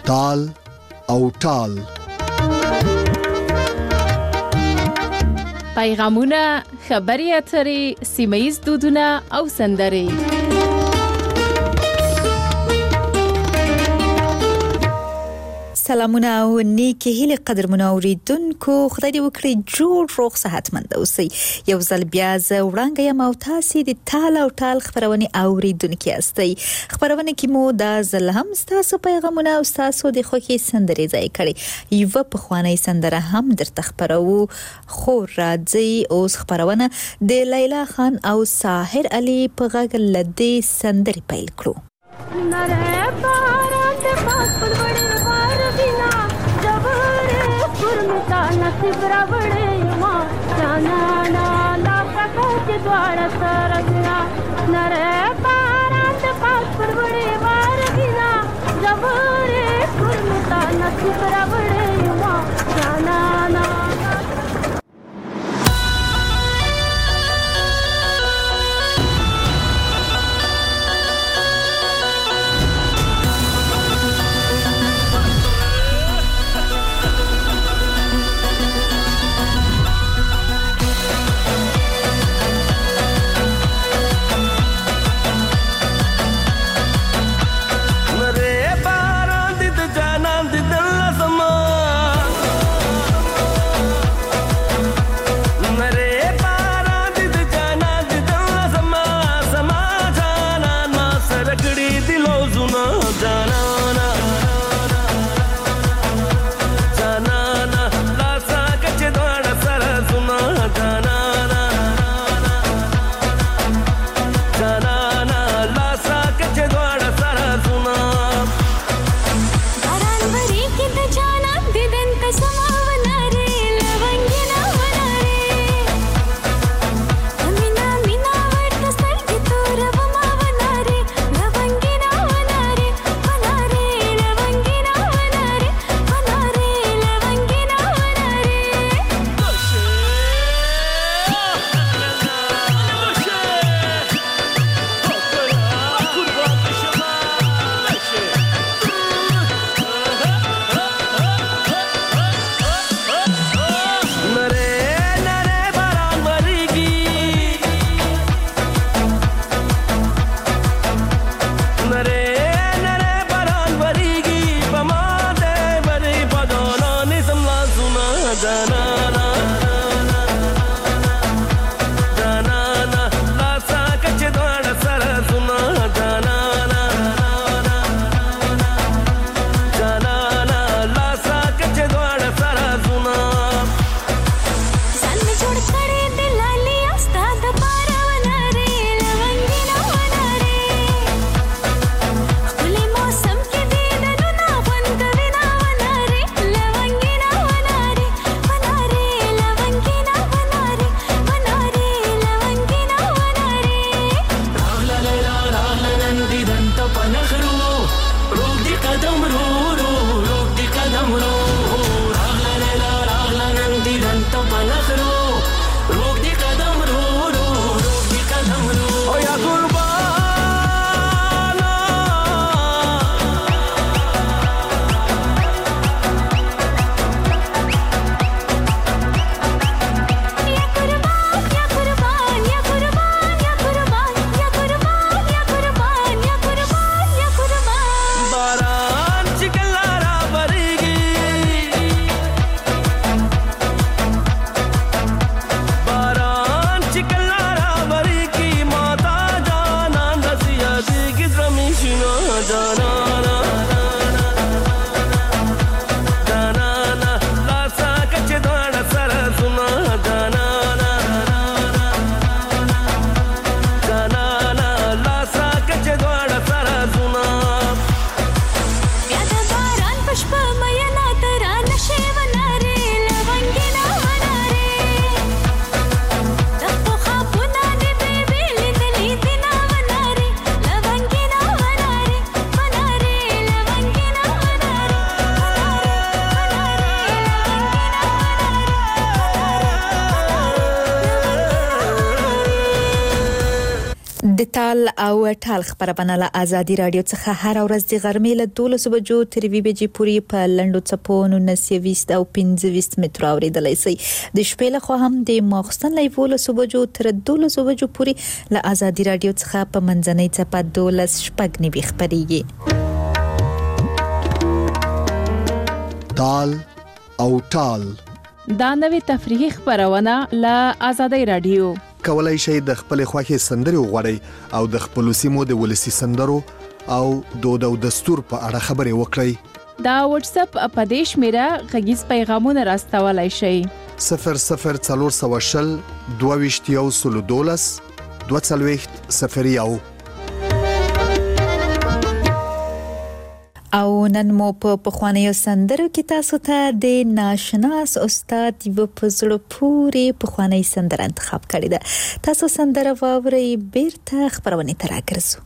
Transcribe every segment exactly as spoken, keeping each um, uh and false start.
تال او ټال. پیغامونه، خبري اترې، سیمه‌ییز دودونه او سندرې. سلامونه او نیکی هیله قدرمن اوریدونکو، خدای دې وکړي جوړ روغ صحتمند اوسئ. یو ځل بیا زه وړاندې یم او تاسې د تال او ټال خبرونه اوریدونکي یاستئ. خبرونه کې مو دا ځل هم ستاسو پیغامونه او ستاسو د خوښې سندرې ځای کړي. یوه پخوانۍ سندره هم درته خبرو، خو راځي اوس خبرونه د لیلا خان او ساحر علي په غږ له دې سندرې پیل کړو. नसीब रावड़े मां जाना ना ला सका के द्वार सरसना नरे पारात पास परवड़े वार बिना जब रे फुरमता नसीब रावड़े मां जाना ना ټال او ټال خبرونه له ازادي رادیو څخه هر ورځ د غرمې له دولس بجو تر یوې بجې پورې په لنډو څپو نولس او پنځه مترو اوریدلای شئ. د شپې له خوا هم د ماخستن له یولس بجو تر دولس بجو پورې له ازادي رادیو څخه په منځنۍ څپه دولس شپږ نیوي خبريږي. ټال او ټال دا نوې تفریحي خبرونه له ازادي رادیو. کولای شئ د خپل خوښي سندري وغوړئ او د خپل سیمو د ولسی سندرو او دود او دستور په اړه خبري وکړئ. دا واتس اپ اپدیش میرا غږیز پیغامونه راستولای شئ. صفر صفر څلور سوه شل دوه ویشت یو سلو دولس دوه څلوېښت صفر یو. او نن مو په پخوانیو سندرو کې تاسو ته د ناشناس استاد یو پزړه پوری پخوانی سندره انتخاب کړی ده. تاسو سندره واورئ بیرته خبرونه تر راګرځو.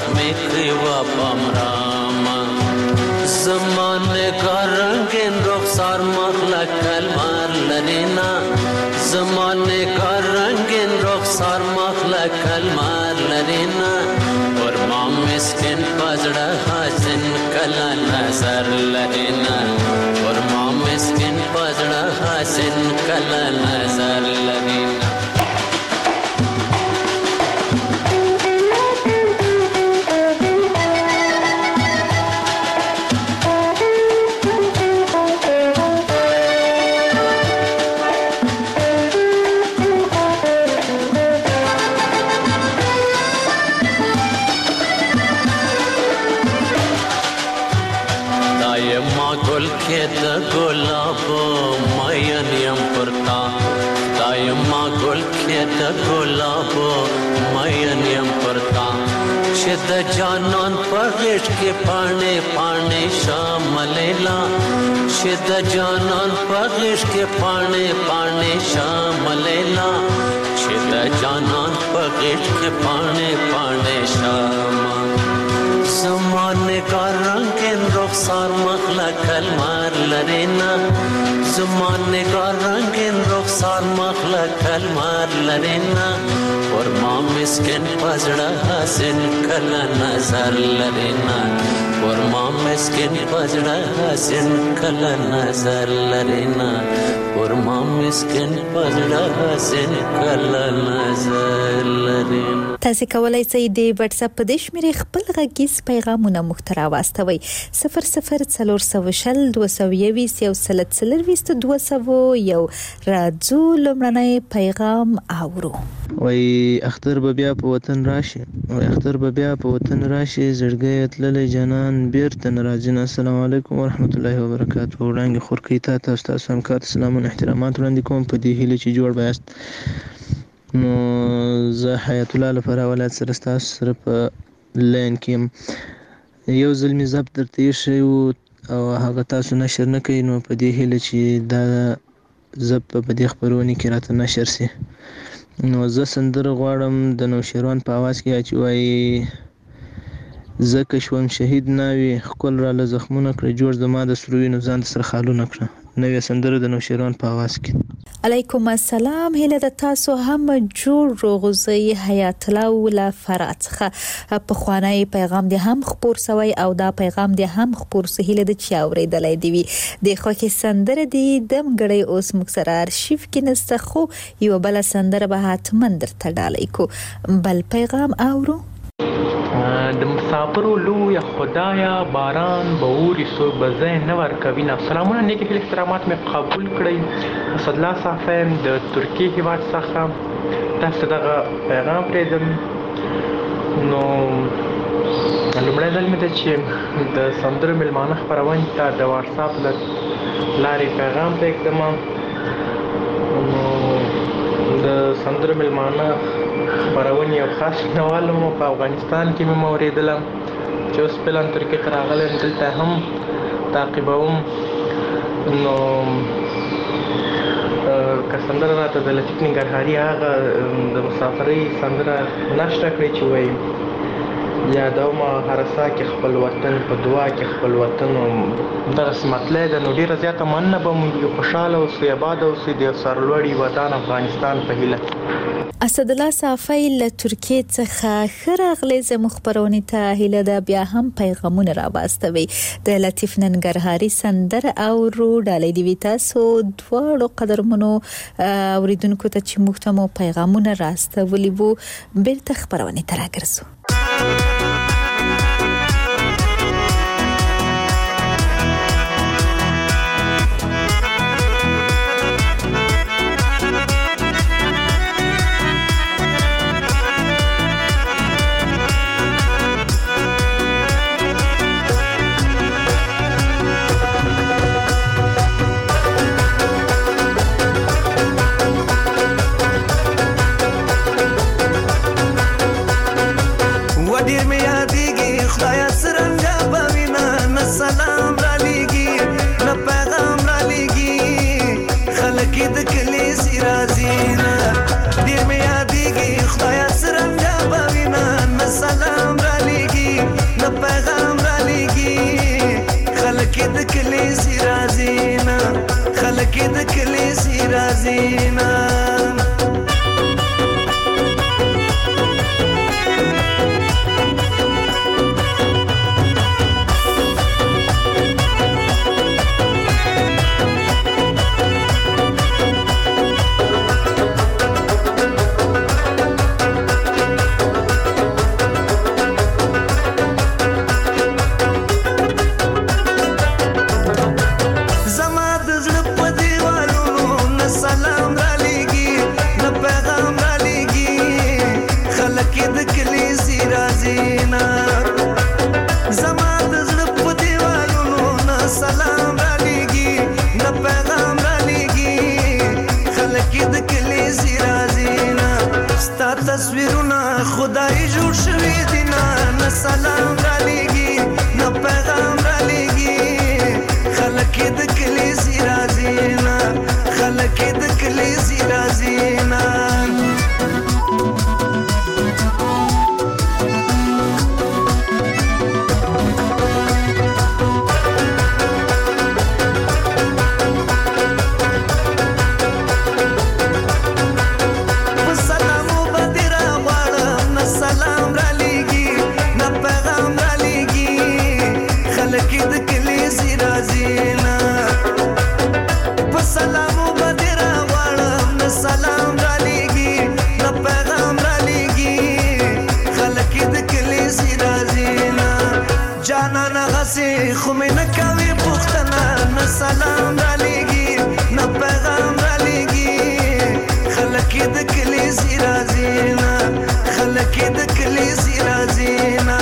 زمانه کا رنگین رخ رخسار مخلق کلمار لرینا زمانه کار رنگین رخسار مخلق کلمار لرینا ورما مسکن پزړه حسن کلا نظر لرینا ورما مسکن پزړه حسن کلا نظر لرینا د جانان پغش کې پاڼې پاڼې شاملیلا چې د جانان پغش کې پاڼې پاڼې شاملیلا چې د جانان پغش کې پاڼې پاڼې شام زمانه کا رنگین رخسار مخلق کلمار لرینا زمانه کا رنگین رخسار مخلق کلمار لرینا ورما مسکن پزړه حسن کلا نظر لرینا ورما مسکن پزړه حسن کلا نظر لرینا ورما مسکن پزړه حسن کلا نظر لرینا. تاسو کولای شئ د واتس اپ په دې شمیرې خپل غږیز پیغامونه محتوا واستوي صفر صفر څلور سوه شل دوه سوه یویشت یو سل څلرویشت دوه سوه یو راځو لومړنی پیغام اورو. وای اختر به بیا په وطن راشي وای اختر به بیا په وطن راشي زړګی تللی جانان بیرته نه راځي. السلام علیکم ورحمت الله وبرکاته. وړاندې خورکې تا تاسو تاسو همکار سلامونه احترامات وړاندې کوم په دې هیله چې جوړ بیاست. نو زه حیات الله لپاره ولایت سره تاسو سره په لین کې یو ځل مې ضبط درته ایښی و او هغه تاسو نشر نه کوئ نو په دې هیله چې دا ضبط په دې خپرونې کې راته نشر سي. نو زه سندره غواړم د نوشیروان په اواز کې چې وایي زکه شوم شهید ناوي خپل را له زخمونه کړ جوړ زما د سروینو ځان سره خالونه کړ. نوې سندره د نوشیروان په اواز کې. علیکم السلام. هله د تاسو هم جوړ روغزي حیات الله ولا فرات څخه په خوانای پیغام دې هم خبر سوی او دا پیغام دې هم خبر سهیله د چا اوریدلای دی وي د خوکه سندره دې دم غړې اوس مکسر ارشیف کې نسته خو یو بل سندره به حتمن درته ډالای کو. بل پیغام اورو. د مسافرو لوی خدایا باران به اوري سو بزه نه ورکوي. سلامونه نیک هیله احترامات مې قبول کړئ. اسد الله صافم د ترکیه هیواد څخه تاسو دغه پیغام پرېږدم. نو لومړی ځل مې ده چې د سندرو میلمانه خپرونې ته د واتساپ له لارې پیغام پرېږدم. نو د سندرو میلمانه خپرونې یو خاص نوال مو په افغانستان کې مې اوریدله چې اوس فعلا ترکیې ته راغلی دلته هم تعقیبوم. نو که سندره راته د لطیف ننګرهاري هغه د مسافرۍ سندره نشته کړې چې وایي یادومه هر سا کې خپل وطن په دعا کې خپل وطن دغسې مطلع ده. نو ډېره زیاته مننه به مو خوشحاله اوسئ اباد اوسئ د سرلوړي وطن افغانستان په هیله. اسد الله صافی له ترکیې څخه ښه راغلی زموږ خپرونې ته هیله ده بیا هم پیغامونه راواستوي. د لطیف ننګرهاري سندره اورو ډالۍ دې وي تاسو دواړو قدرمنو اوریدونکو ته چې موږ ته مو پیغامونه راستولي وو. بیرته خپرونې ته راګرځو. د کلیزي رازینا خلک د کلیزي رازینا تصویرونه خدای جوړ شوی دینا نه سلام را لېږي نه پیغام را لېږي خلک د کلیزي رازینا خلک د کلیزي رازینا خو مې نه کوي پوښتنه نه سلام را لېږي نه پیغام را لېږي خلک د کلیزي رازینا خلک د کلیزي رازینا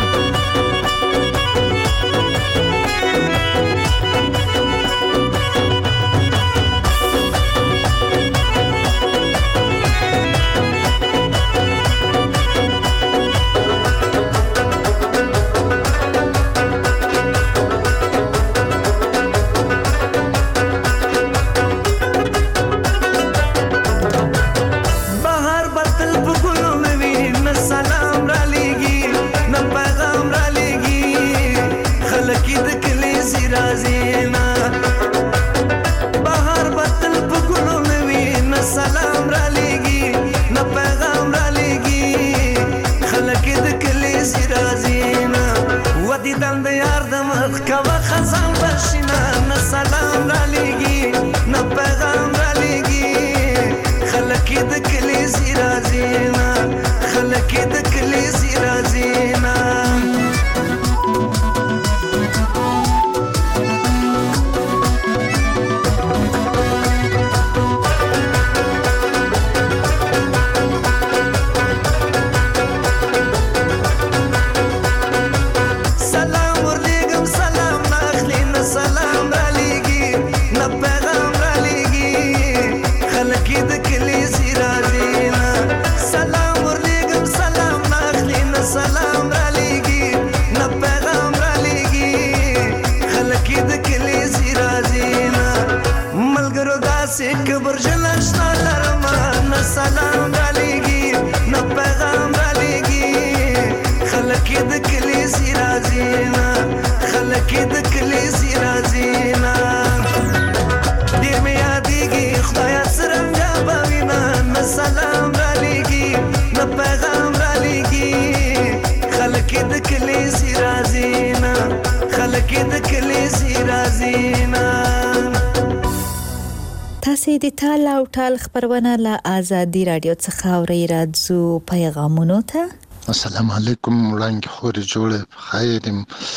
تاسې د تال او ټال خبرونه له آزادي رادیو څخه اورئ. راځو پیغامونو ته. السلام علیکم. وړاندې خورې جوړې خیر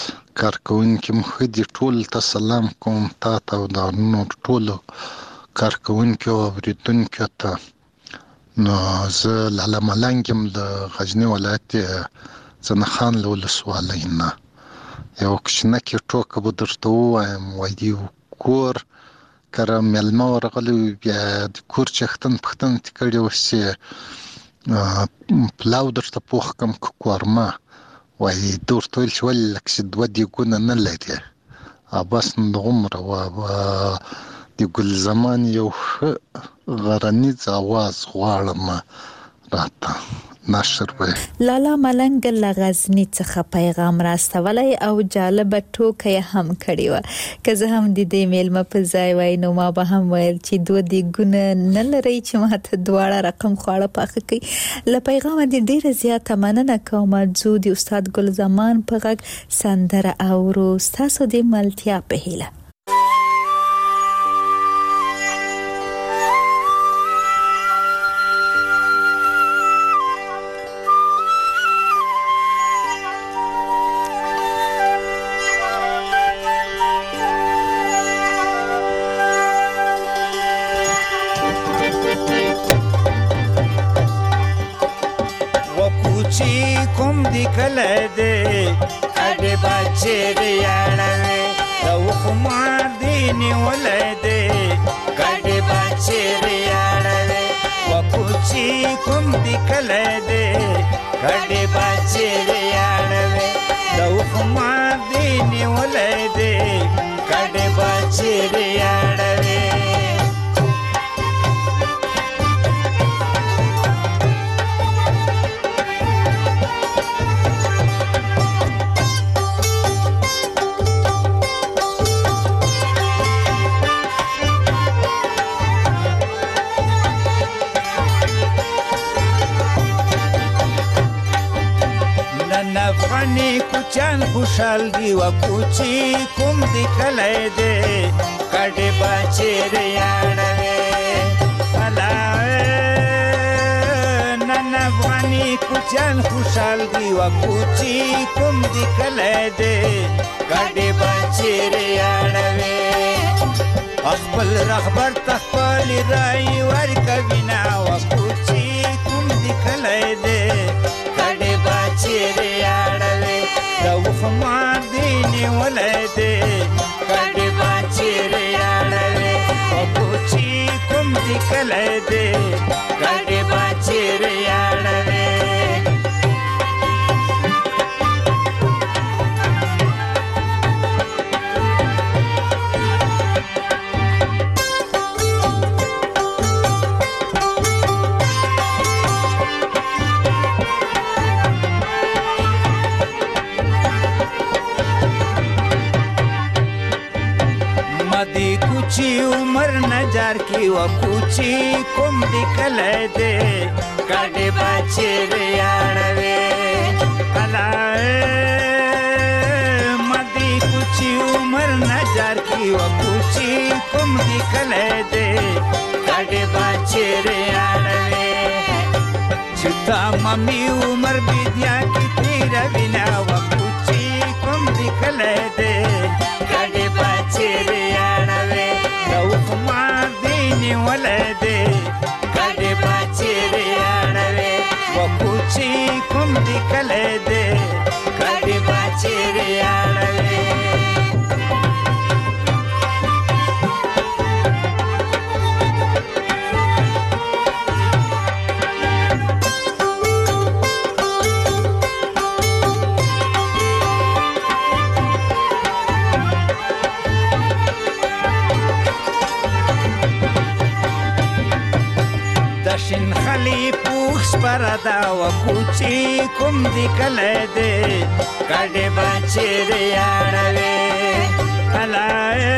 کارکونکي مخدي ټول ته سلام کوم تا ته او د نور ټولو کارکونکو او اوریدونکو ته. نو زه لاله ملنګ یم د غزني ولایت زنه خان له ولسوالۍ نه. یو کوچنی ټوکه به درته ووایم. وایي کور کره مېلمه ورغلی بیا د کور چښتن پښتن تې کړی اوس چې پلاو درته پوخ کړم که قورمه. وایي ده ورته ویل چې ولې لکه چې دوه دیګونه نه لري. بس همدغومره وه. د ګل زمان یو ښه غرنیز اواز غواړم راته. نشر وي. لالا ملنګ له غزنی څخه پیغام راستولی او جالب ټوکه هم کړی و. که زه هم د دې میلمه په ځای وای نو ما به هم ویل چې دوه دیګونه نه لري چې ماته دواړه رقم خواړه پاخه کوي. له پیغامه دې ډېره زیاته مننه کوم. زه د استاد ګل زمان په غږ سندره اورو ستاسو د ملتیا په هیله. خوشحال دی و کوچی کوم دی کله دی کډه بچیر یاړوي الا نن افغانی کوچان خوشحال دی و کوچی کوم دی کله دی کډه بچیر یاړوي خپل رهبر تخپل رای ور کوینا و کوچی کوم دی کله دی کډه بچیر یاړوي او خمار دیني ولده کډه بچیر یاړوي او کوچی کوم دی کله دی کډه بچیر یاړوي کوچی عمر نجار کی و کوچی کوم دی کله دی کډه بچیر یاړوي الا مدی کوچی عمر نجار کی و کوچی کوم دی کله دی کډه بچیر یاړوي چتا ممی عمر بيدیا کی تیر بنا و کوچی کوم دی کله دی کډه بچیر یاړوي او خمار دیني ولده کډه بچیر یاړوي و کوچی کوم دی کله دی کډه بچیر یاړوي شین خلی پوخ پردا و کوچی کوم دی کله دی کډه بچیر یاړوي الا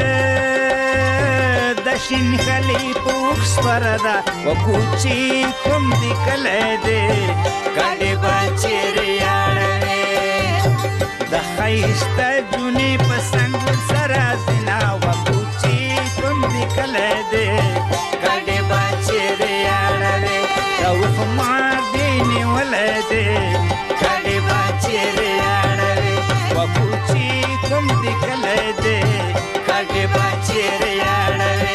د شین خلی پوخ پردا و کوچی کوم دی کله دی کډه بچیر یاړوي د خیسته جونی پسند سره زنا و کوچی کوم دی کله دی کډه بچیر یاړوي او خمار دیني ولده کډه بچیر یاړوي و کوچی کوم دی کله دی کډه بچیر یاړوي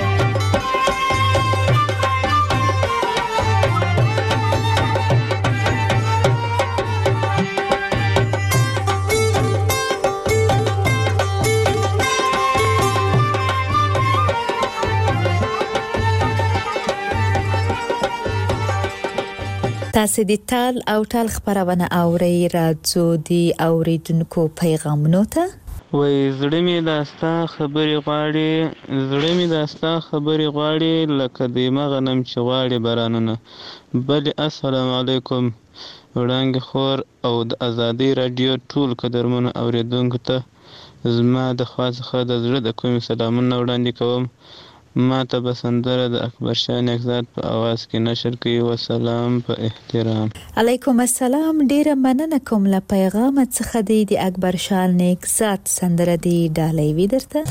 تاسو د تال او تال خبرونه اوري راځو دی اوریدونکو پیغامونو ته. وای زړه مې دا ستا خبرې غواړي زړه مې دا ستا خبرې غواړي لکه د غنم چې غواړي بارانونه. بلې السلام علیکم وړانګې خور او د ازادۍ راډیو ټول قدرمنو اورېدونکو ته زما د خوا څخه د زړه د کومې سلامونه وړاندې کوم. ما ته به سندره د اکبر شاه نیکزاد په اواز کې نشر کوي. وسلام په احترام. علیکم السلام. ډیره مننه کوم له پیغام څخه دی د اکبر شاه نیکزاد سندره دی ډالۍ وي درته.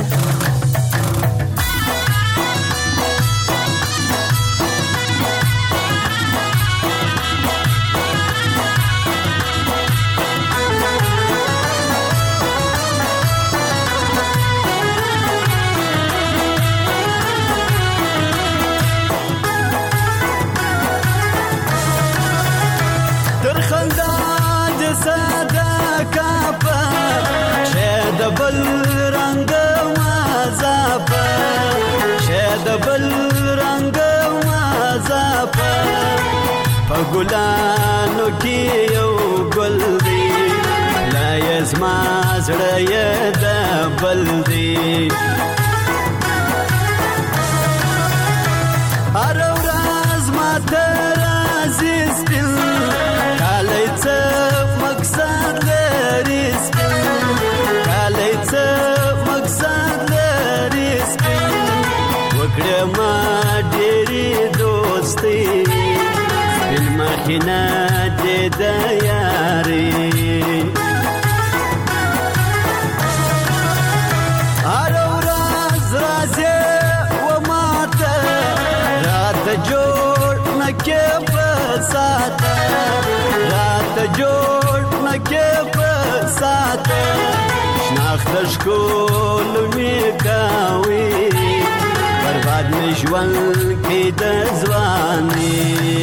بل رنگ مازاپا شاد بل رنگ مازاپا پګلانو کې یو ګل دی لا یزما زړه یې د بل دی هر ورځ ماته راځي سپین کالی څه مقصد لري ما ډېرې دوستي سپین مخینه دې د یاري هر ورځ راځې و ماته راته جوړ نه کې په ساته راته جوړ نه کې په ساته شناخته ښکل مې کوي برباد می ژوند کې د ځواني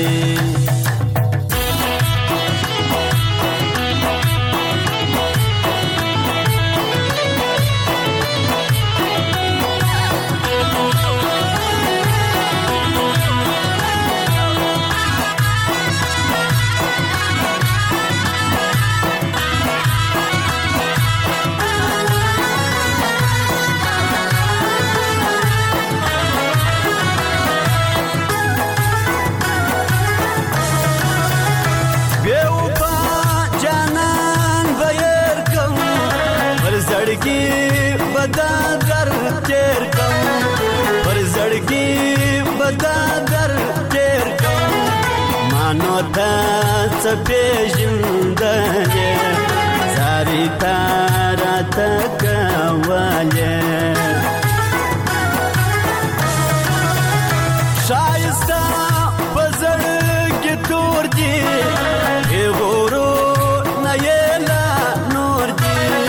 بدادر تیر کم پر زړګي بدادر تیر کم مانو ته څه پېژندلې ساري تارا تکواله شایسته په زړګي تور دي غورو نه یلا نور دي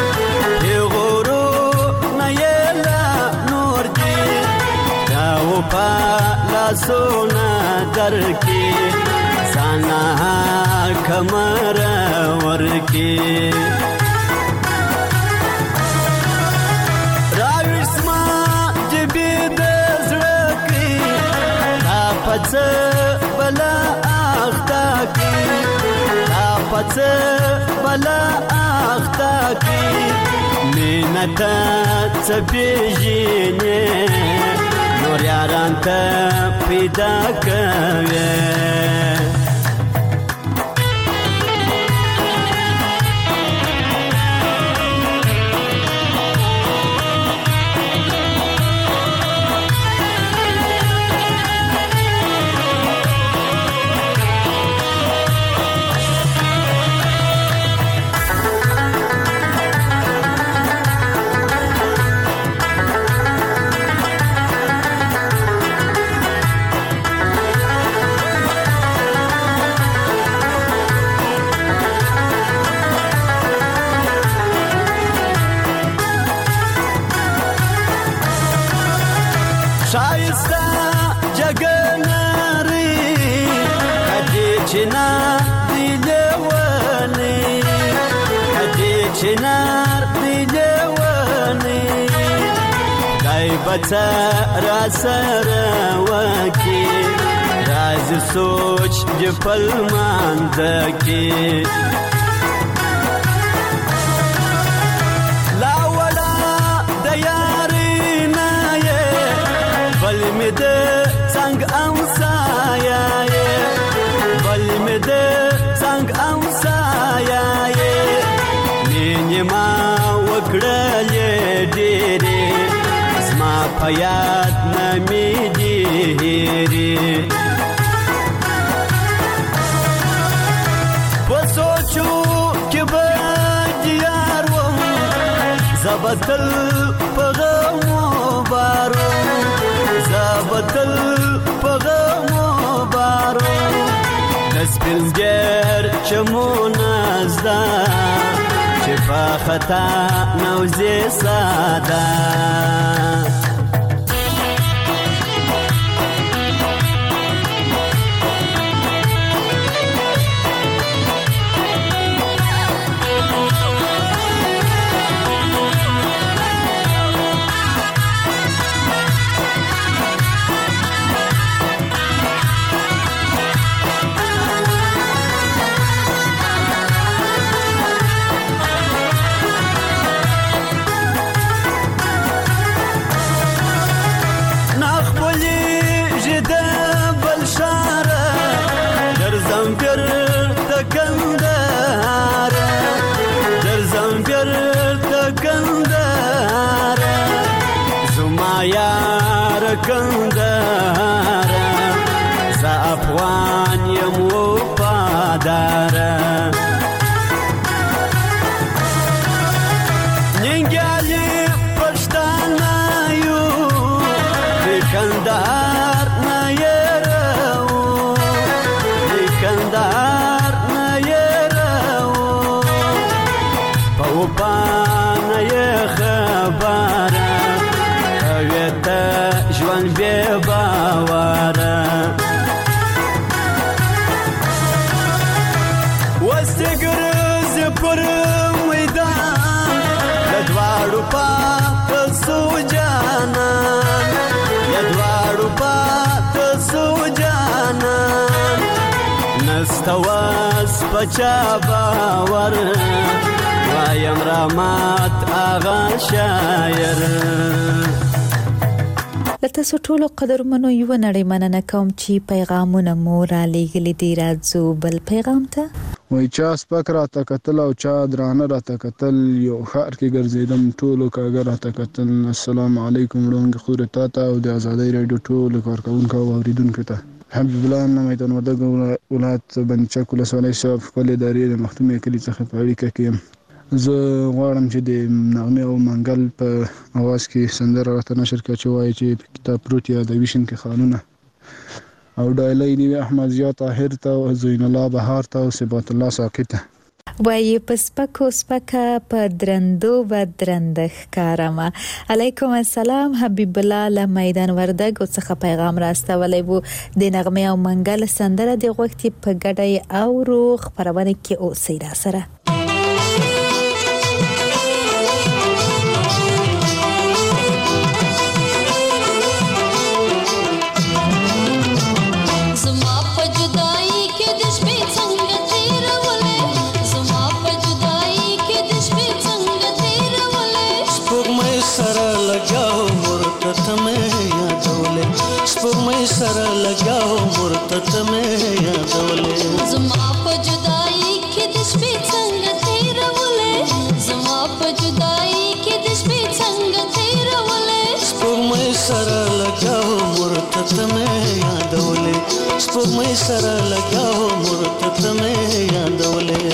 پالا سونا در کی سانا کمر ور کی راوسما جبی د زړه کی تا پڅ بلا اختا کی تا پڅ بلا اختا کی مینتا څپېژنې نور یاران ته پیدا کوي شایسته جګناري کدي چنار دی لونی کدي چنار دی لونی دای بچا را سره وکی راز سوچ جپل ماندکی لا ولا همسایه بل مې د څنګ همسایه مینې ما وکړلې ډېرې زما په یاد نه مې دي هېرې په سوچو کې به دیار وم زه به تل په غمو بار وم زه به تل په غمو بار وم د سپینږیر چمونه زده چې په خطا نوځې ساده کندهاره زه افغان یم وفاداره ننګیالي پښتانه یو د کندهار نه یې راوو د کندهار نه یې راوو په وفا نه یې خبره کوې ته ژوند بې باوره اوس دې ګرځې پر میدان له دواړو پاته سو جانان له دواړو پاته سو جانان نسته اوس په چا باور وایم رحمت آغا شاعر تاسو ټولو قدرمنو یو نړۍ مننه کوم چې پیغامونه مو را لېږلي دي راځو بل پیغام ته وای چا سپک راته کتل او چا درانه راته کتل یو ښار کې ګرځېدم ټولو کاږه راته کتل السلام علیکم وړاندې خورې تا ته او د ازادۍ راډیو ټولو کارکوونکو او اورېدونکو ته حبیب الله نه میدان وردګ ولایت بنچک ولسوالۍ صاحب خپل ادارې د مختومې کلي څخه په اړیکه کې یم زه غواړم چې د نغمې او منګل په اواز کې سندره راته نشر کړه چې وایي چې په کتاب پروت یادوي شین کې خانونه او ډایلۍ دې احمد ضیا طاهر ته او زین الله بهار ته او صبات الله ساقي ته وایي په سپکو سپکه په درندو به درنده ښکارمه علیکم السلام حبیب الله له میدان وردګ څخه پیغام راستولی و د نغمې او منګل سندره د غوښتي په ګډه اورو خپرونه کې اوسئ را سره سره لګاو مرتت مې یادولې زما په جدائی کې د شپې څنګه تیرولې زما په جدائی کې د شپې څنګه تیرولې سپوږمۍ سره لګاو مرتت مې یادولې سپوږمۍ سره لګاو مرتت مې یادولې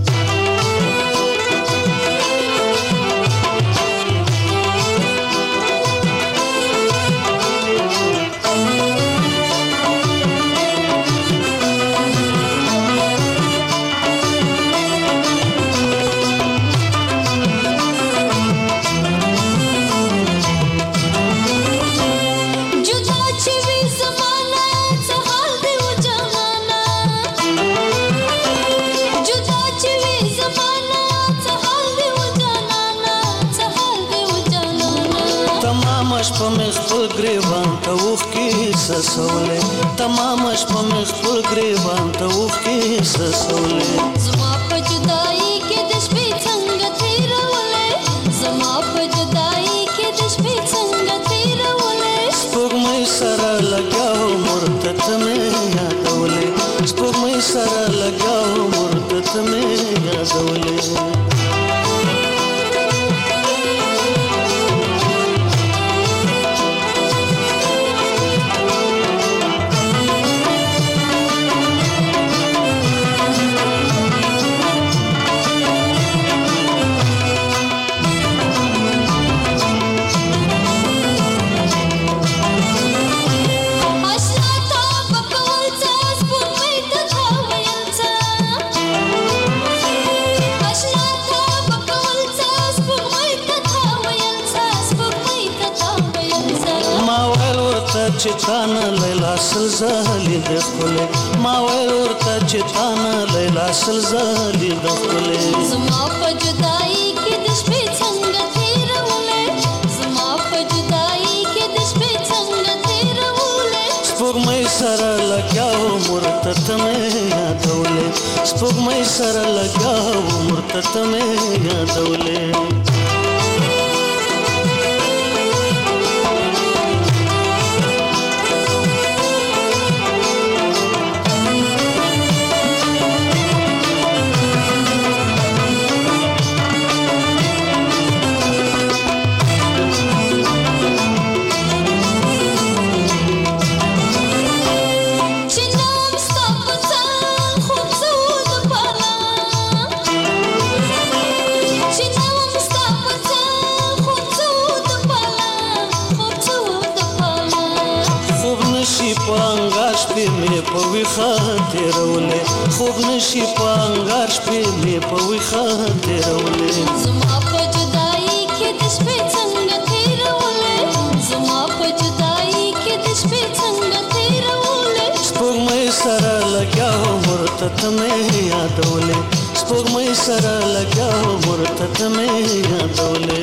سسولې تمام شپه مې خپل ګریوان ته وښکې سسولې زما په جدائی کې د شپې څنګه تیرولې زما په جدائی کې د شپې څنګه تیرولې سپوږمۍ سره لګاو مرتت ته مې یادولې چې تانه لیلا سلزالي د خپلې ما ویل ورته چې تانه لیلا سلزالي د خپلې زما په جدایي کې د شپې څنګه تېرولې زما په جدایي کې د شپې څنګه تېرولې سپوږمۍ سره لګیاو مرته ته مې یادولې سپوږمۍ سره لګیاو مرته ته مې یادولې په ویخه تېرولې خوب نشي په انګار شپې مې په ویخه تېرولې زما په جدایي کې د شپې څنګه تېرولې زما په جدایي کې د شپې څنګه تېرولې سپوږمۍ سره لګیاو مرته ته مې یادولې سپوږمۍ سره لګیاو مرته ته مې یادولې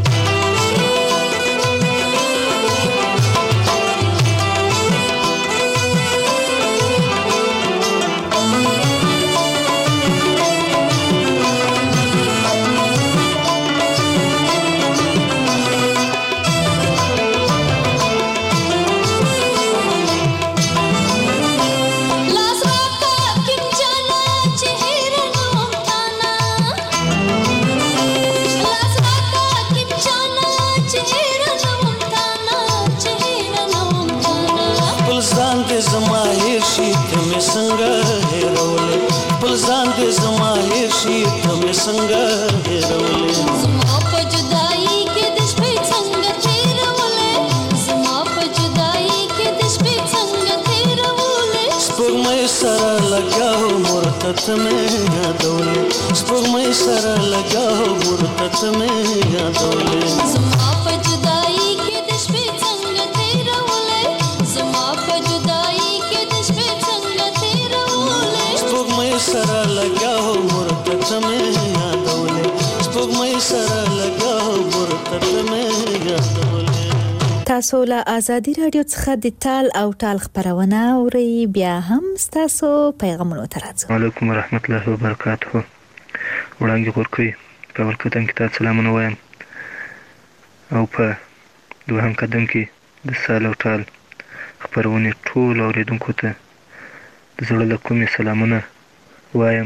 زما هیر شي ته مې څنګه هېرولې خپل ځان دې زما هیر شي ته مې څنګه هېرولې زما په جدایي کې د شپې څنګه تېرولې زما په جدایي کې د شپې څنګه تېرولې سپوږمۍ سره لګیاو مرته ته مې یادولې سپوږمۍ سره لګیاو مرته ته مې یادولې زما په جدایي کې د شپې څنګه تېرولې زما په جدایي کې د شپې څنګه تېرولې سپوږمۍ سره لګیاو مرته ته مې یادولې سپوږمۍ سره لګیاو مرته ته مې یادولې تاسو له ازادي رادیو څخه د تال او ټال خبرونه اورئ بیا هم تاسو پیغامونه ترځو علیکم ورحمت الله وبرکاته وړاندې ورکوي په ورکتن کې تاسو سلامونه وایم او په دوهم قدم کې د سال او ټال خبرونه ټول اوریدونکو ته د زړه له کومې سلامونه وایم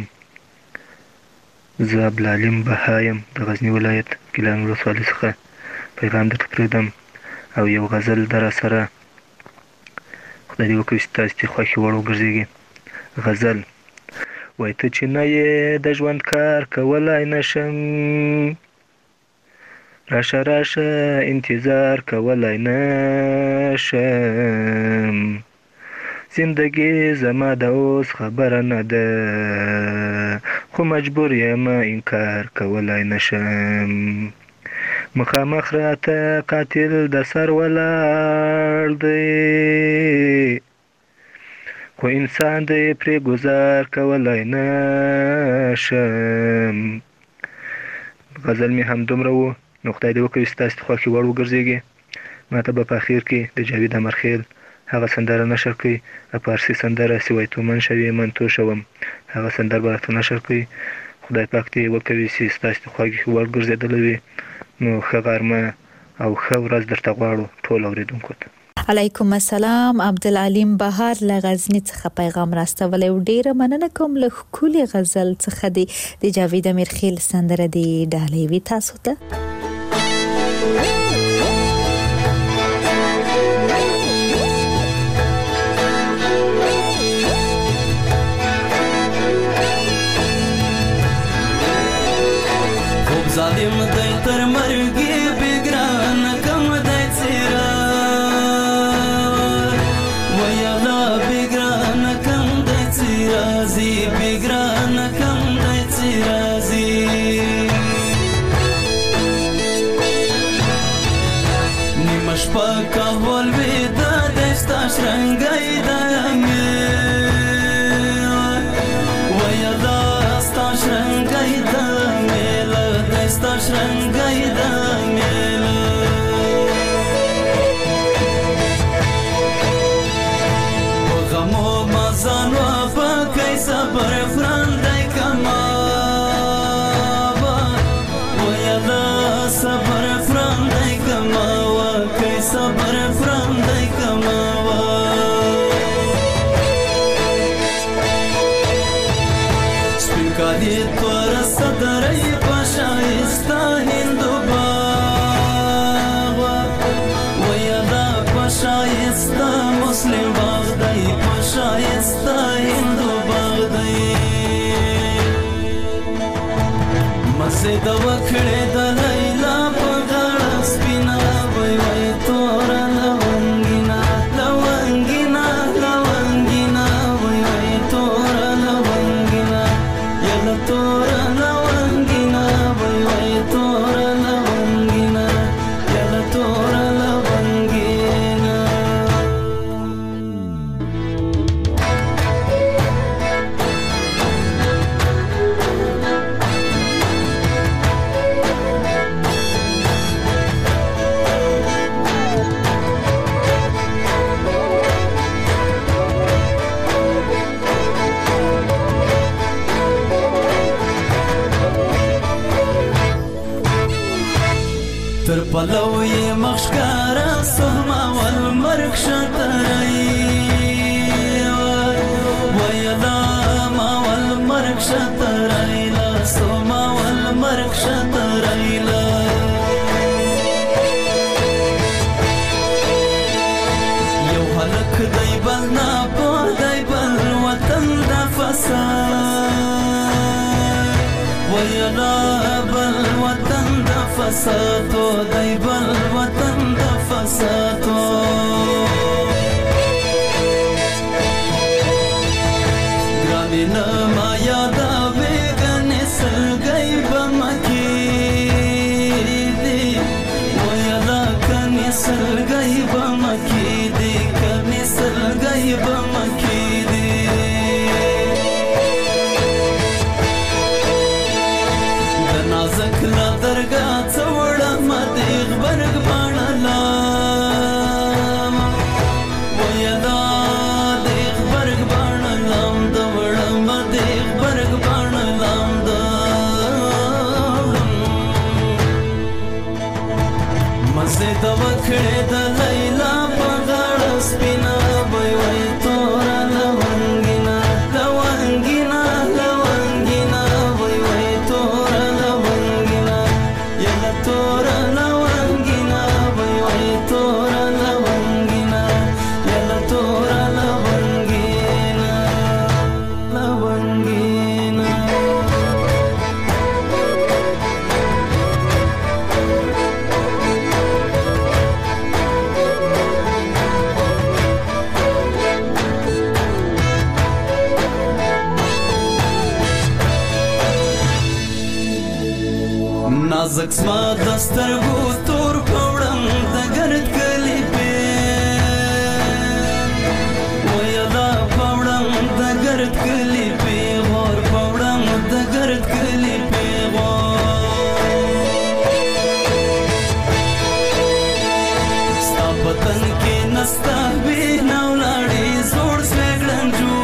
زه عبدالعلیم بهایم د غزني ولایت ګیلان ولسوالۍ څخه پیغام درته پرېږدم او یو غزل در سره خدای دې وکړي چې تاسو ته خوښې وړ وګرځېږي غزل وای ته چې نه یې د ژوند کار کولی نشم راشه راشه انتظار کولی نشم زندگی زما د اوس خبره نه ده خو مجبور یم انکار کولی نشم مخامخ راته قاتل د سر ولاړ دی خو انسان دی پرې گذار کولی نشم غزل مې هم دومره و نو خدای دې وکړي چې تاسو ته خوښې وړ وګرځېږي ماته به په اخر کې د جاوید امرخیل هغه سندره نشر کړي فارسي سندره سوی تو من شوي من تو شوم هغه سندره به راته نشر کړي خدای پاک دې وکړي چې تاسو ته خوښې وړ ګرځېدلی وي نو ښه غرمه او ښه ورځ درته غواړو ټول اورېدونکو ته علیکم السلام. عبدالعلیم بهار له غزنی څخه پیغام راستولی او ډیره مننه کوم له ښکلې غزل څخه دی د جاوید امیرخیل سندره دی ډالۍ وي تاسو ته. خوب ظالم دی تر مرګي بګران کم دی څیرا ویلا بګران کم دی څیرا زی بګران کم دی څیرا زی نیمه شپه کهول ودا دستا شرنګای دامه ویلا ستا شرنګای دامه sta shrangai da mela o gamo mazano pa kai sabar frandai kama o yada sabar frandai kama wa kai sabar frandai kama wa spinkali tora sadarai شایسته هندو باغ ویدا پشایسته مسلم باغ دی پشایسته هندو باغ دی مزه د وکړې د لیلا په غاړه سپینا وای وای تور لونګینا لونګینا لونګینا وای وای تور لونګینا یلا تور تر پلوی مخشکارا سهما والمرک شترئی ویدا ما والمرک شترئی لا سهما والمرک شترئی لا یو حلق دی بل ناپو دی بل وطن دا فساد ویدا بل وطن دا فساتو دی بل وطن دا فساتو گرانی نما یادا بیگن سلگئی بمکی دی ویادا کنی سلگئی بمکی دی کنی سلگئی بمکی دی دنازک لا درگا څوړه مدیغ برګ باڼه لام ویدا دیغ برګ باڼه لام دوړه مدیغ برګ باڼه لام دوړم مزه د وکړې د لیلا په غاړه سپینا وای وای تور لونګینا لونګینا لونګینا وای وای تور لونګینا یلا تور لونګینا وای وای تور لونګینا یلا تور لونګینا لونګینا نازک سما دسترګو تور پوړم د ګرد کلی په ویلا پوړم د ګرد کلی په ور پوړم د ګرد کلی په ستا پتن کې نستا به نو لاړې زوړ سګړنجو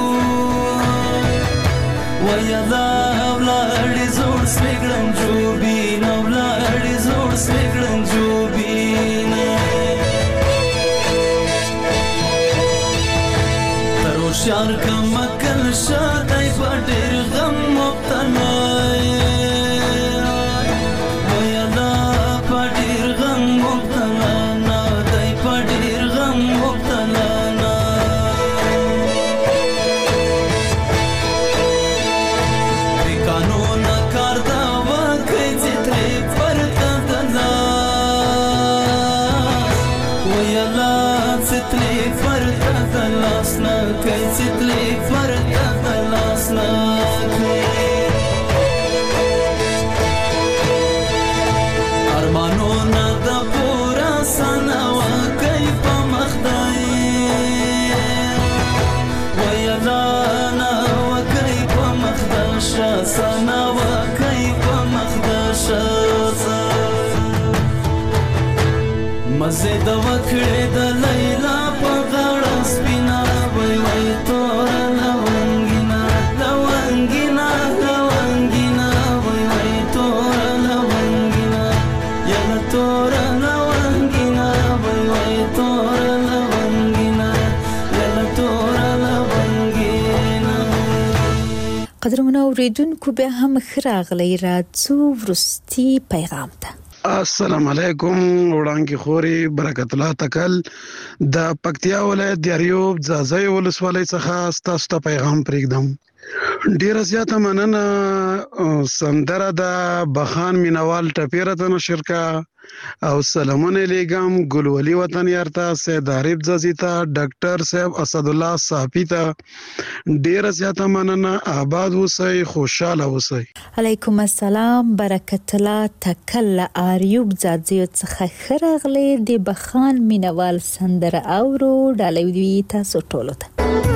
ویلا لاړې زوړ سګړنجو سویګړن جوبینا هوښیار کم عقل شه دی په ډېر غم مبتلا وایه دا په ډېر غم مبتلا نه دی په ډېر غم مبتلا نه د قانون کار دا وکړئ چې ترې پرته د لاس وایه لاس ترې پرته د لاس نه کوي چې ترې پرته د لاس نه کوي ارمانونه د پوره سنه وکړئ په مخدای وایه لانا وکړئ په مخده شه سنه وکړئ په مخده شه مزې د وکړې د لیلا په غاړه سپینه وای وای توره لونګینه لونګینه لونګینه وای وای توره لونګینه یله توره لونګینه وای وای توره لونګینه یله توره لونګینه قدرمنو اوریدونکو بیا هم ښه راغلی راځو وروستي پیغام ته السلام علیکم وړانګې خوري برکت الله تکل د پکتیا ولایت د اریوب ځاځي ولسوالۍ څخه ستاسو ته پیغام پرېږدم ډیره زیاته مننه سندره د بخان مینوال ټپیره ته نشر کا او سلامونه لیګم ګلولي وطن یارته سید عارف زازي ته ډاکټر صاحب اسد الله صافي ته ډیره زیاته مننه آباد اوسئ خوشاله اوسئ علیکم السلام برکت الله تکل اریوب ځاځي څخه ښه راغلی د بخان مینوال سندره اورو ډالۍ وي تاسو ټولو ته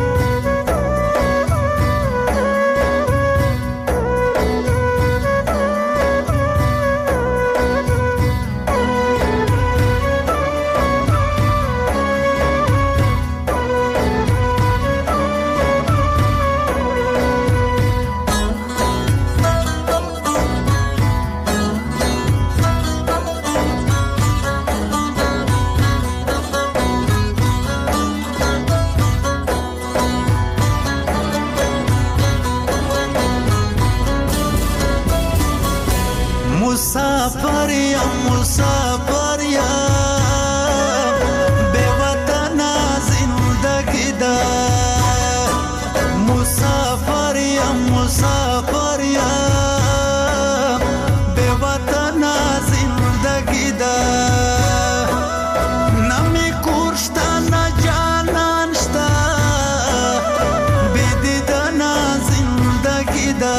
مسافر یا مسافر یا بے وطن زندگی دا مسافر یا مسافر یا بے وطن زندگی دا نمی کورشتا نا جانان شتا بے دیدن زندگی دا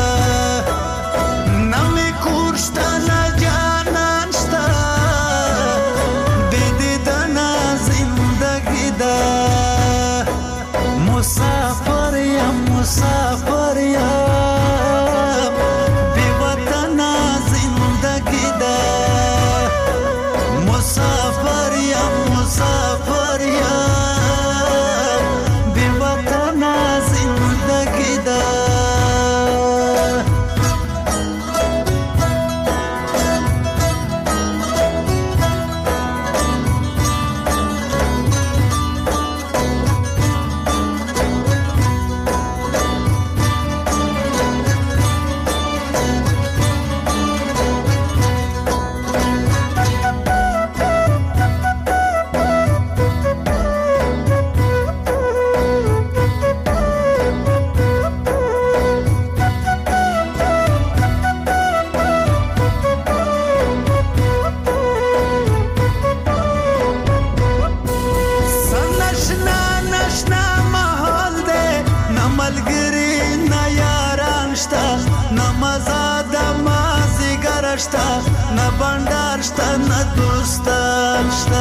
مسافر یا مسافر یا بے وطن زندگی دا مسافر یا مسافر یا بے وطن زندگی دا نه بندر شته نه دوستان شته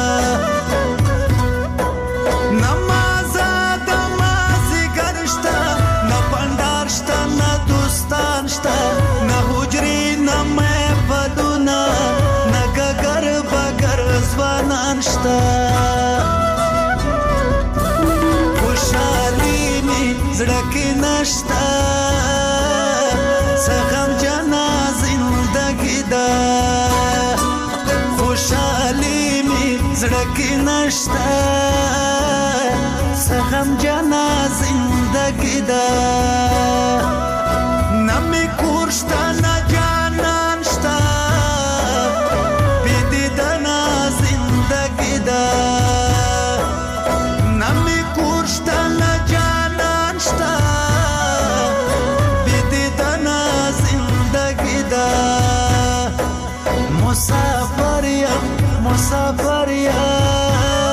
نه مازه د مازیګر شته نه بندر شته نه دوستان شته نه حجرې نه محفلونه نه ګګر بګر ځوانان شته خوشحالي مې زړه کې نشته څه غمجنه زندگی دا خوشحالی می زړه کې نشته غم جانا زندگی دا نمی کورشتا نا جانان شتا بیدی دنا زندگی دا نمی کورشتا نا جانان شتا بیدی دنا زندگی دا مسافر یم مسافر یم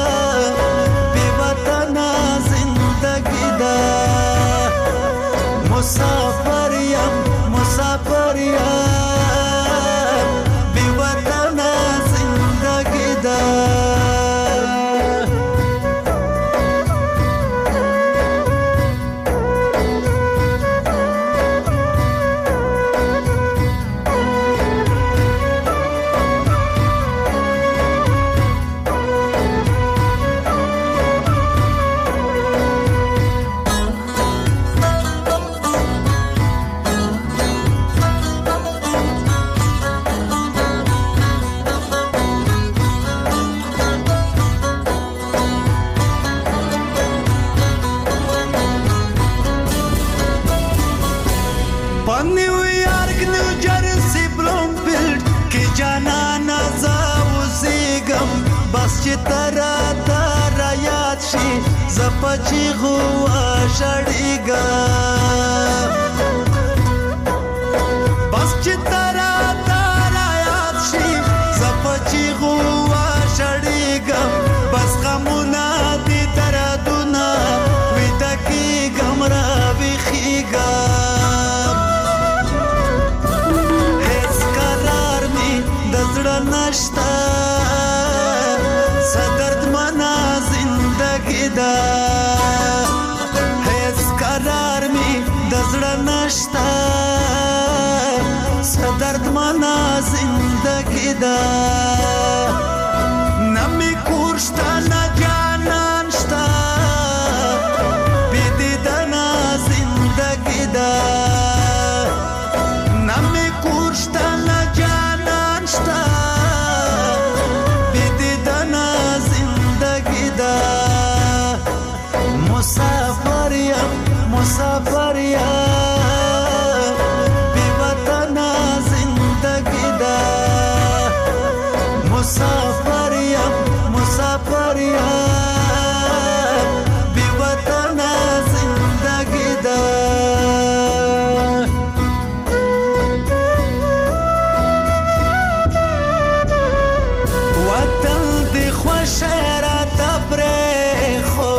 مسافر یم مسافر یم بی وطن زندگی دا ترا ترا یاد شي زپچی غوا شړیګا بس چې ترا ترا یاد شي زپچی غوا شړیګا بس غمونه دي ترا دنا ودا کی ګمرا ویخیګا هیڅ قرار می دزړه نشتا دا هیڅ قرار می دزړه نشتا صدرد منا زندگی دا نمی کورشتا نا جانان شتا بیدی دنا زندگی دا نمی کورشتا نا جانان شتا بیدی دنا زندگی دا مسافر یم مسافر یم بی وطن زندگی دا مسافر یم مسافر یم بی وطن زندگی دا وطن دی خوش را تبره خو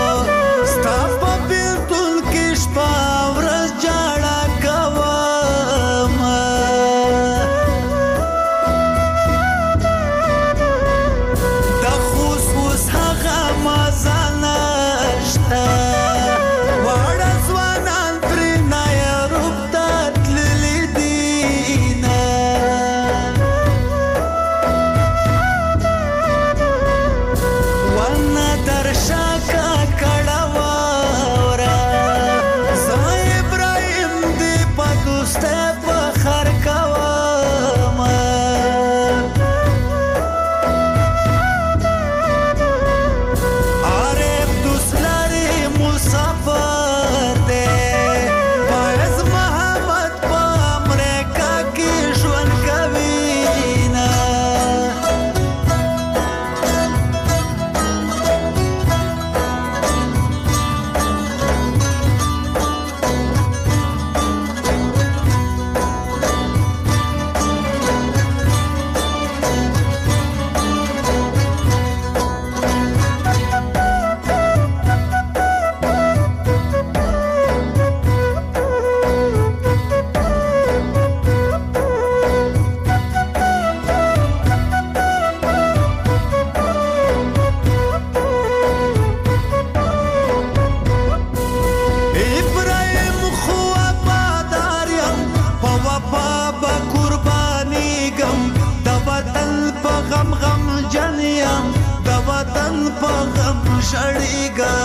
شړیګا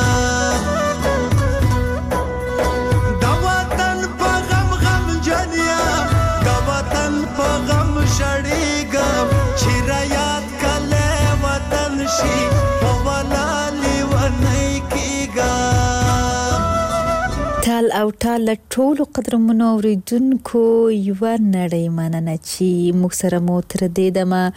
د وطن په غم غم جنیا د وطن په غم شړیګا چې را یاد کله وطن شي په ولالي ونی کی تال او ټال ټولو قدرمنو اوریدونکو یو نړۍ مننه چې موږ سره مو تر دې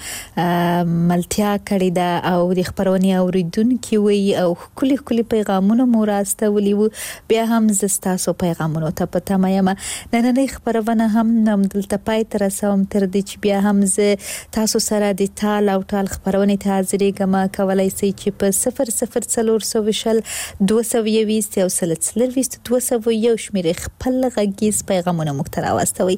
دمه ملتیا کړې ده او د خبرونې اوریدونکو وي او کلی کلی پیغامونه مو راستولي وو بیا هم زستاسو پیغامونو ته پته مې ما نن خبرونه هم نم دلته پای تر سوم تر دې چې بیا هم ز تاسو سره د تال او ټال خبرونه ته حاضرې کما کولای سي چې په صفر صفر څلور سوه شل دوه سوه یویست او سلسله ویست دوه سوه یو شمیره خپل غږیز پیغامونه موږ ته راوستوي.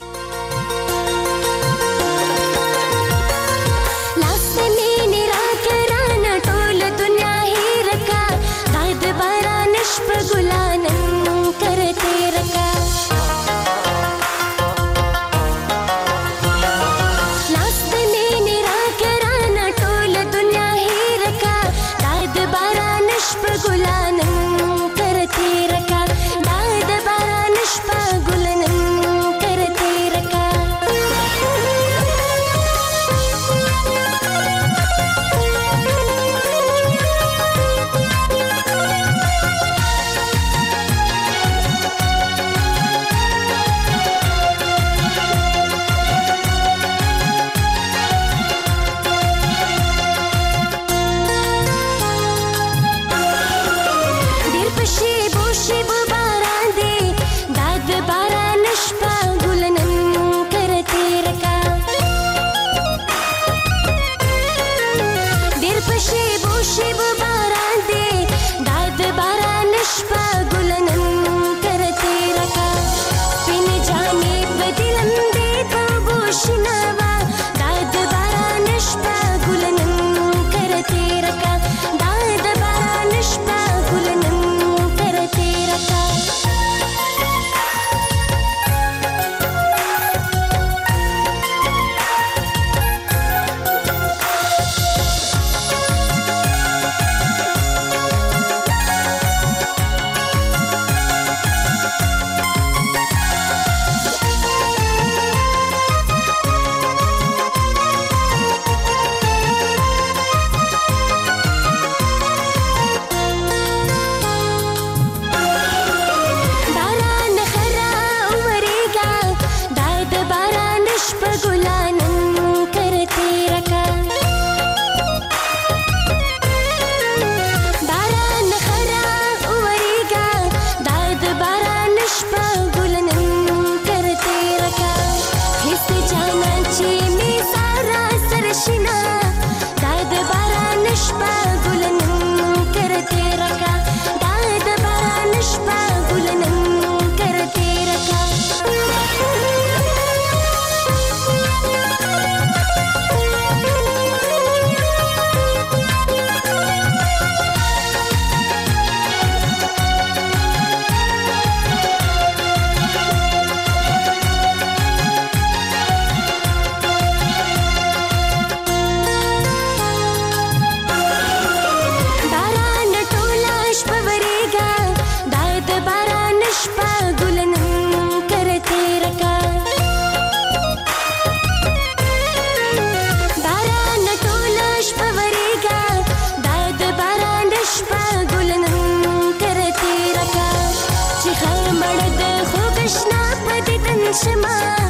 Shema